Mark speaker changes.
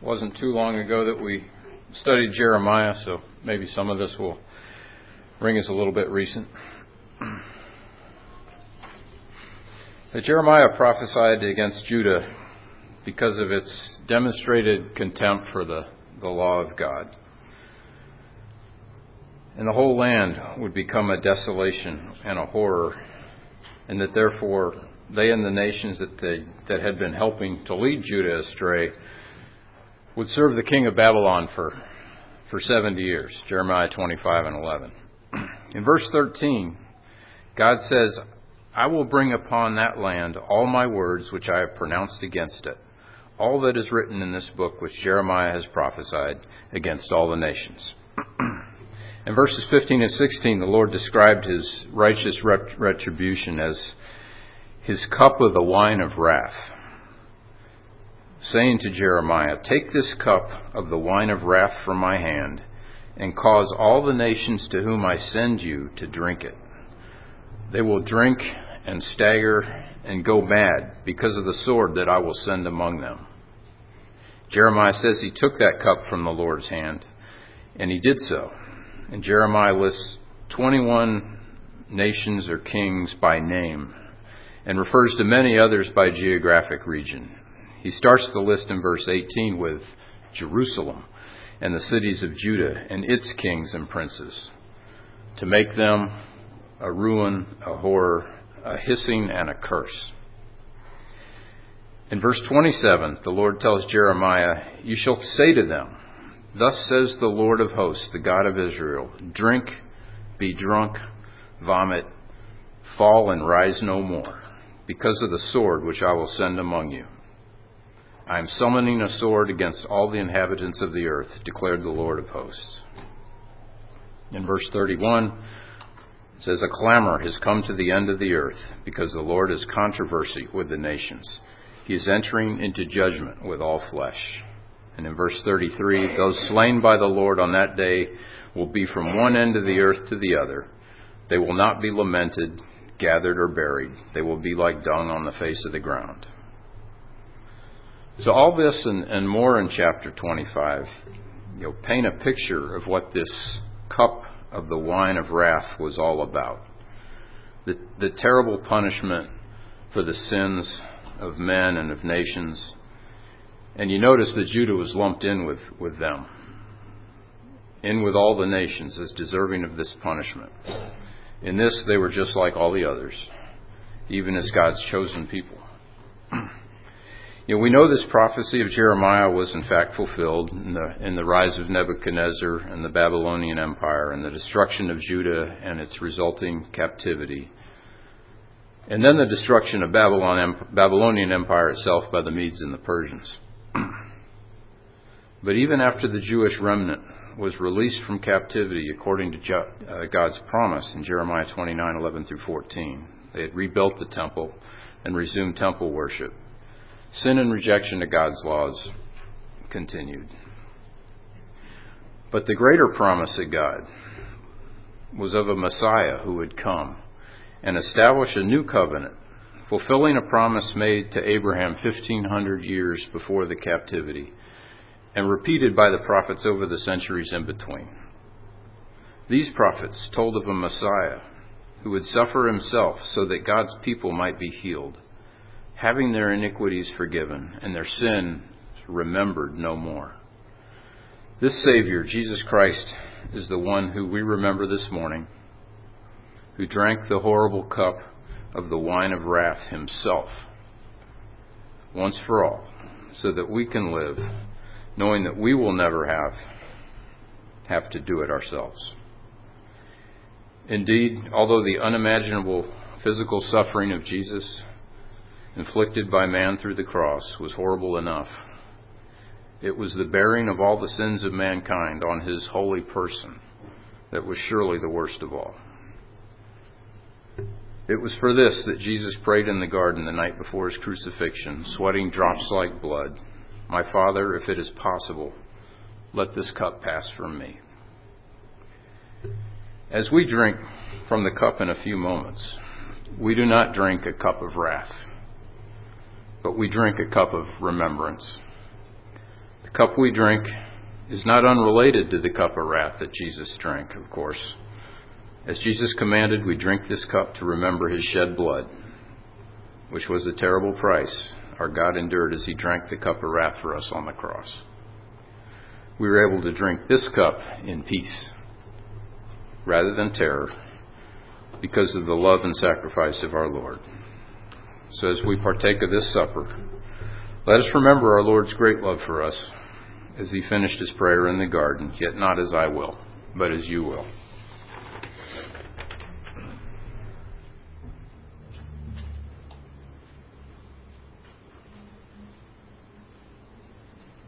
Speaker 1: wasn't too long ago that we studied Jeremiah, so maybe some of this will ring as a little bit recent. That Jeremiah prophesied against Judah because of its demonstrated contempt for the law of God. And the whole land would become a desolation and a horror, and that therefore they and the nations that had been helping to lead Judah astray would serve the king of Babylon for 70 years, Jeremiah 25 and 11. In verse 13, God says, I will bring upon that land all my words which I have pronounced against it, all that is written in this book which Jeremiah has prophesied against all the nations. In verses 15 and 16, the Lord described his righteous retribution as his cup of the wine of wrath, saying to Jeremiah, take this cup of the wine of wrath from my hand, and cause all the nations to whom I send you to drink it. They will drink and stagger and go mad because of the sword that I will send among them. Jeremiah says he took that cup from the Lord's hand, and he did so. And Jeremiah lists 21 nations or kings by name and refers to many others by geographic region. He starts the list in verse 18 with Jerusalem and the cities of Judah and its kings and princes, to make them a ruin, a horror, a hissing, and a curse. In verse 27, the Lord tells Jeremiah, you shall say to them, thus says the Lord of hosts, the God of Israel, drink, be drunk, vomit, fall and rise no more, because of the sword which I will send among you. I am summoning a sword against all the inhabitants of the earth, declared the Lord of hosts. In verse 31, it says, a clamor has come to the end of the earth, because the Lord is controversy with the nations. He is entering into judgment with all flesh. And in verse 33, those slain by the Lord on that day will be from one end of the earth to the other. They will not be lamented, gathered, or buried. They will be like dung on the face of the ground. So all this and more in chapter 25, paint a picture of what this cup of the wine of wrath was all about. The terrible punishment for the sins of men and of nations. And you notice that Judah was lumped in with them, in with all the nations as deserving of this punishment. In this, they were just like all the others, even as God's chosen people. We know this prophecy of Jeremiah was in fact fulfilled in the rise of Nebuchadnezzar and the Babylonian Empire and the destruction of Judah and its resulting captivity. And then the destruction of Babylonian Empire itself by the Medes and the Persians. But even after the Jewish remnant was released from captivity according to God's promise in Jeremiah 29:11 through 14, they had rebuilt the temple and resumed temple worship. Sin and rejection of God's laws continued. But the greater promise of God was of a Messiah who would come and establish a new covenant, fulfilling a promise made to Abraham 1,500 years before the captivity, and repeated by the prophets over the centuries in between. These prophets told of a Messiah who would suffer himself so that God's people might be healed, having their iniquities forgiven and their sin remembered no more. This Savior, Jesus Christ, is the one who we remember this morning, who drank the horrible cup of the wine of wrath himself, once for all, so that we can live, knowing that we will never have to do it ourselves. Indeed, although the unimaginable physical suffering of Jesus inflicted by man through the cross was horrible enough, it was the bearing of all the sins of mankind on his holy person that was surely the worst of all. It was for this that Jesus prayed in the garden the night before his crucifixion, sweating drops like blood, my Father, if it is possible, let this cup pass from me. As we drink from the cup in a few moments, we do not drink a cup of wrath, but we drink a cup of remembrance. The cup we drink is not unrelated to the cup of wrath that Jesus drank, of course. As Jesus commanded, we drink this cup to remember his shed blood, which was a terrible price our God endured as he drank the cup of wrath for us on the cross. We were able to drink this cup in peace rather than terror because of the love and sacrifice of our Lord. So as we partake of this supper, let us remember our Lord's great love for us as he finished his prayer in the garden, yet not as I will, but as you will.